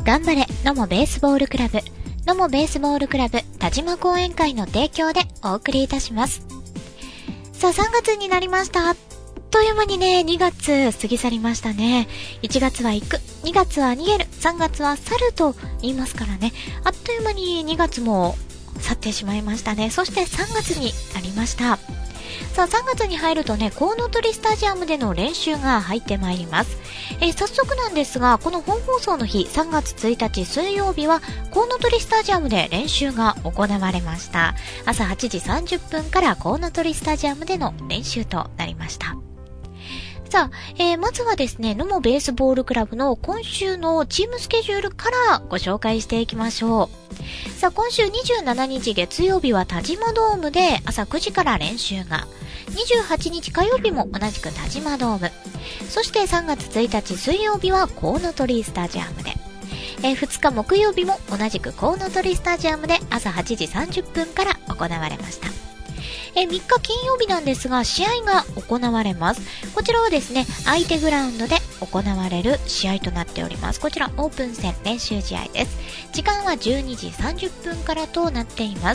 頑張れ野茂ベースボールクラブ、野茂ベースボールクラブ田島講演会の提供でお送りいたします。さあ、3月になりました。あっという間にね、2月過ぎ去りましたね。1月は行く、2月は逃げる、3月は去ると言いますからね。あっという間に2月も去ってしまいましたね。そして3月になりました。さあ、3月に入るとね、コウノトリスタジアムでの練習が入ってまいります。早速なんですが、この本放送の日、3月1日水曜日は、コウノトリスタジアムで練習が行われました。朝8時30分からコウノトリスタジアムでの練習となりました。さあ、まずはですね、野茂ベースボールクラブの今週のチームスケジュールからご紹介していきましょう。さあ、今週27日月曜日は田島ドームで朝9時から練習が。28日火曜日も同じく田島ドーム。そして3月1日水曜日はコウノトリスタジアムで。2日木曜日も同じくコウノトリスタジアムで朝8時30分から行われました。3日金曜日なんですが、試合が行われます。こちらはですね、相手グラウンドで行われる試合となっております。こちらオープン戦練習試合です。時間は12時30分からとなっています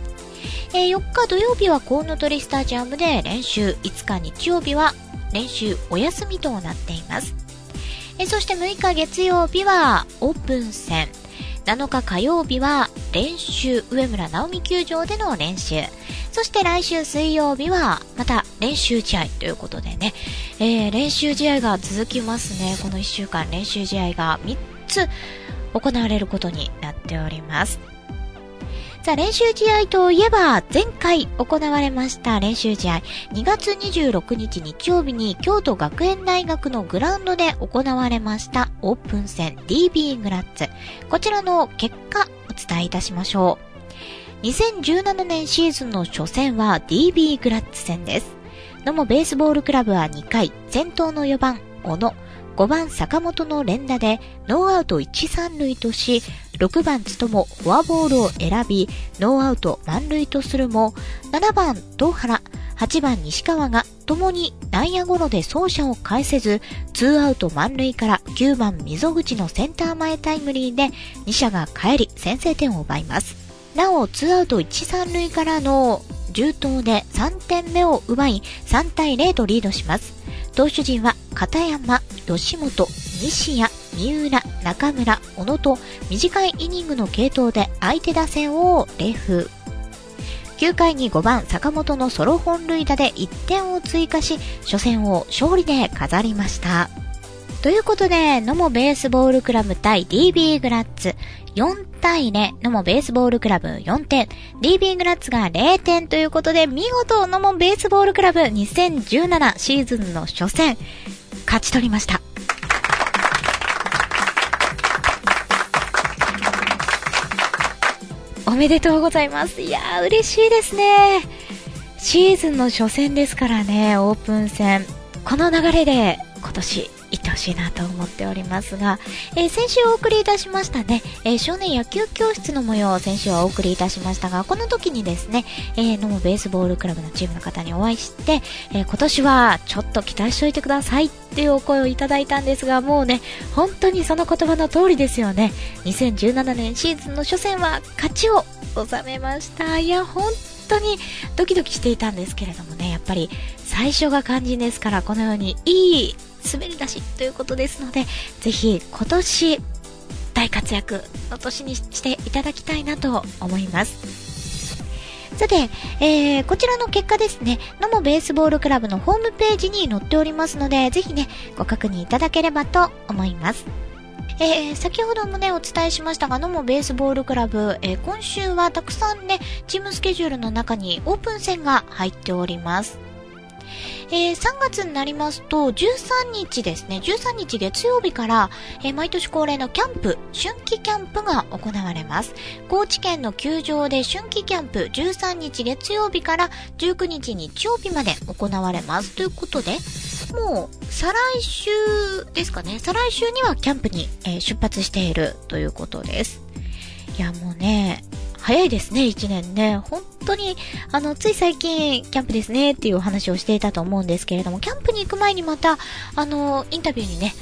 。4日土曜日はコウノトリスタジアムで練習、5日日曜日は練習お休みとなっています。そして6日月曜日はオープン戦、7日火曜日は練習、上村直美球場での練習、そして来週水曜日はまた練習試合ということでね、練習試合が続きますね。この1週間練習試合が3つ行われることになっております。さあ、練習試合といえば前回行われました練習試合、2月26日日曜日に京都学園大学のグラウンドで行われましたオープン戦 DB グラッツ、こちらの結果お伝えいたしましょう。2017年シーズンの初戦は DB グラッツ戦です。野茂ベースボールクラブは2回、先頭の4番小野、5番坂本の連打でノーアウト1、3塁とし、6番つともフォアボールを選び、ノーアウト満塁とするも、7番東原、8番西川が共に内野ゴロで走者を返せず、2アウト満塁から9番溝口のセンター前タイムリーで2者が帰り先制点を奪います。なお、2アウト1、3塁からの重投で3点目を奪い、3対0とリードします。投手陣は片山、吉本、西谷、三浦、中村、小野と短いイニングの継投で相手打線を冷風。9回に5番坂本のソロ本塁打で1点を追加し、初戦を勝利で飾りました。ということで、野茂ベースボールクラブ対 DB グラッツ4対0、野茂ベースボールクラブ4点、DB グラッツが0点ということで、見事野茂ベースボールクラブ2017シーズンの初戦、勝ち取りました。おめでとうございます。いやー、嬉しいですね。シーズンの初戦ですからね、オープン戦。この流れで今年行ってほしいなと思っておりますが、先週お送りいたしましたね、少年野球教室の模様を先週はお送りいたしましたが、この時にですね、野茂ベースボールクラブのチームの方にお会いして、今年はちょっと期待しておいてくださいっていうお声をいただいたんですが、もうね、本当にその言葉の通りですよね。2017年シーズンの初戦は勝ちを収めました。いや、本当にドキドキしていたんですけれどもね、やっぱり最初が肝心ですから、このようにいい滑り出しということですので、ぜひ今年大活躍の年にしていただきたいなと思います。さて、こちらの結果ですね、野茂ベースボールクラブのホームページに載っておりますので、ぜひね、ご確認いただければと思います。先ほどもねお伝えしましたが、野茂ベースボールクラブ、今週はたくさんねチームスケジュールの中にオープン戦が入っております。3月になりますと13日ですね、13日月曜日から、毎年恒例のキャンプ、春季キャンプが行われます。高知県の球場で春季キャンプ、13日月曜日から19日日曜日まで行われます。ということで、もう再来週ですかね、再来週にはキャンプに、出発しているということです。いや、もうね、早いですね、1年ね。本当に、つい最近、キャンプですね、っていうお話をしていたと思うんですけれども、キャンプに行く前にまた、インタビューにね、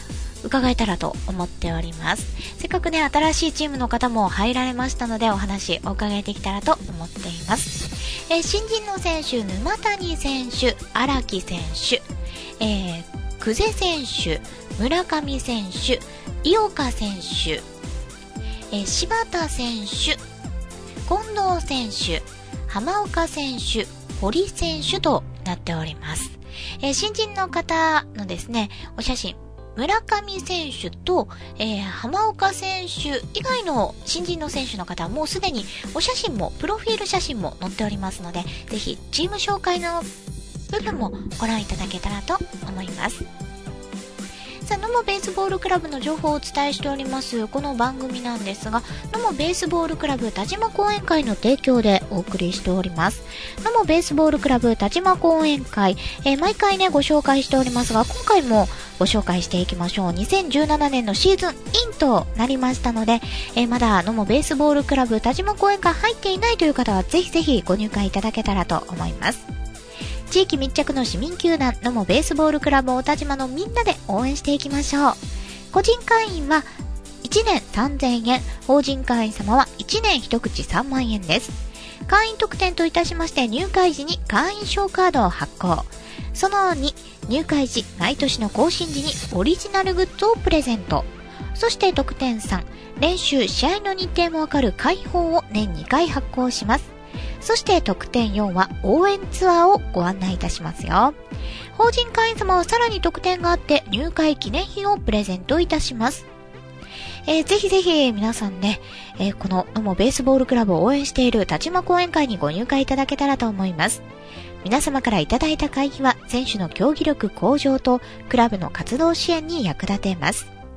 伺えたらと思っております。せっかくね、新しいチームの方も入られましたので、お話お伺いできたらと思っています。新人の選手、沼谷選手、荒木選手、久世選手、村上選手、井岡選手、柴田選手、近藤選手、浜岡選手、堀選手となっております。新人の方のですね、お写真、村上選手と、浜岡選手以外の新人の選手の方はもうすでにお写真もプロフィール写真も載っておりますので、ぜひチーム紹介の部分もご覧いただけたらと思います。さあ、野茂ベースボールクラブの情報をお伝えしておりますこの番組なんですが、野茂ベースボールクラブ田島講演会の提供でお送りしております。野茂ベースボールクラブ田島講演会、毎回ねご紹介しておりますが、今回もご紹介していきましょう。2017年のシーズンインとなりましたので、まだ野茂ベースボールクラブ田島講演会入っていないという方はぜひぜひご入会いただけたらと思います。地域密着の市民球団野茂ベースボールクラブ小田島のみんなで応援していきましょう。個人会員は1年3000円、法人会員様は1年1口3万円です。会員特典といたしまして、入会時に会員証カードを発行。その2、入会時、毎年の更新時にオリジナルグッズをプレゼント。そして特典3、練習、試合の日程もわかる会報を年2回発行します。そして特典4は応援ツアーをご案内いたしますよ。法人会員様はさらに特典があって入会記念品をプレゼントいたします。ぜひぜひ皆さんね、この野茂ベースボールクラブを応援している田島講演会にご入会いただけたらと思います。皆様からいただいた会費は選手の競技力向上とクラブの活動支援に役立てます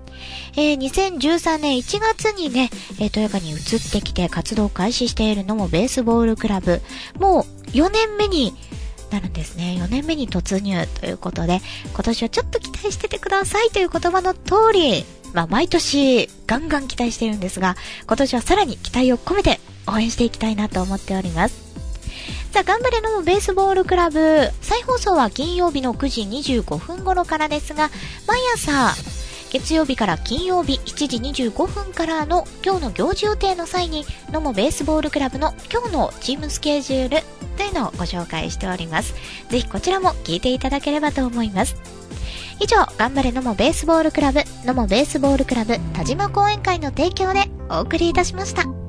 。2013年1月にね、豊川に移ってきて活動を開始している野茂ベースボールクラブ、もう4年目になるんですね。4年目に突入ということで、今年はちょっと期待しててくださいという言葉の通り、毎年ガンガン期待しているんですが、今年はさらに期待を込めて応援していきたいなと思っております。さあ、頑張れ野茂ベースボールクラブ、再放送は金曜日の9時25分頃からですが、毎朝月曜日から金曜日7時25分からの今日の行事予定の際に、野茂ベースボールクラブの今日のチームスケジュールというのをご紹介しております。ぜひこちらも聞いていただければと思います。以上、頑張れ野茂ベースボールクラブ、野茂ベースボールクラブ田島講演会の提供でお送りいたしました。